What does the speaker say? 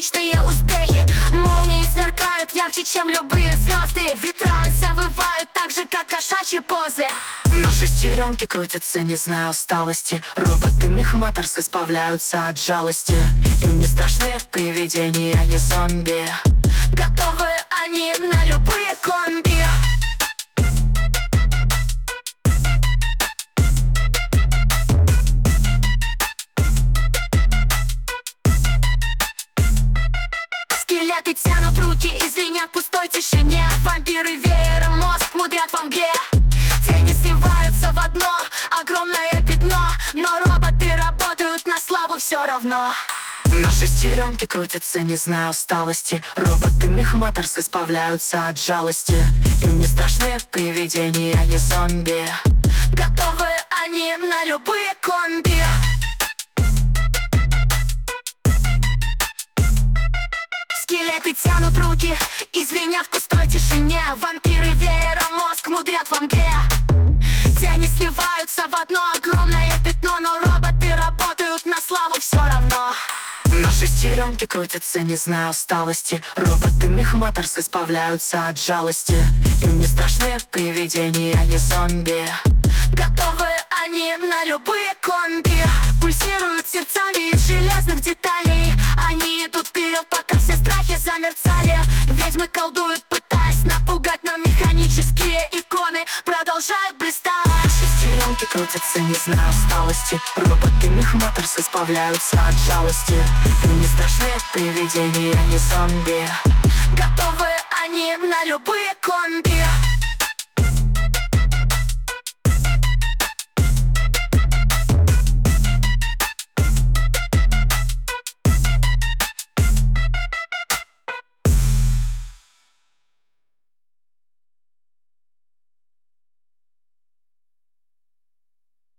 личные успехи. Молнии сверкают ярче, чем любые звезды. Ветра завывают так же, как кошачьи позы. Но шестеренки крутятся, не зная усталости. Роботы Мехматорс избавляются от жалости. Им не страшны привидения, они зомби. Готовы они на любые комби. Скелеты тянут руки и звенят в пустой тишине. Вампиры веером мозг мудрят во мгле. Тени сливаются в одно огромное пятно. Но роботы работают на славу все равно. Но шестеренки крутятся, не зная усталости. Роботы Мехматорс избавляются от жалости. Им не страшны привидения, они зомби. Готовы они на любые комби. Скелеты тянут руки и звенят в пустой тишине. Вампиры веером мозг мудрят во мгле. Тени сливаются в одно огромное пятно. Но роботы работают на славу все равно. Но шестеренки крутятся, не зная усталости. Роботы Мехматорс избавляются от жалости. Им не страшны привидения, они зомби. Готовы они на любые комби. Пульсируют сердцами из железных деталей. Они идут вперед, пока все страхи замерцали. Ведьмы колдуют, пытаясь напугать, но механические иконы продолжают блистать. Шестеренки крутятся, не зная усталости. Роботы Мехматорс избавляются от жалости. Им не страшны привидения, они зомби. Готовы они на любые комби.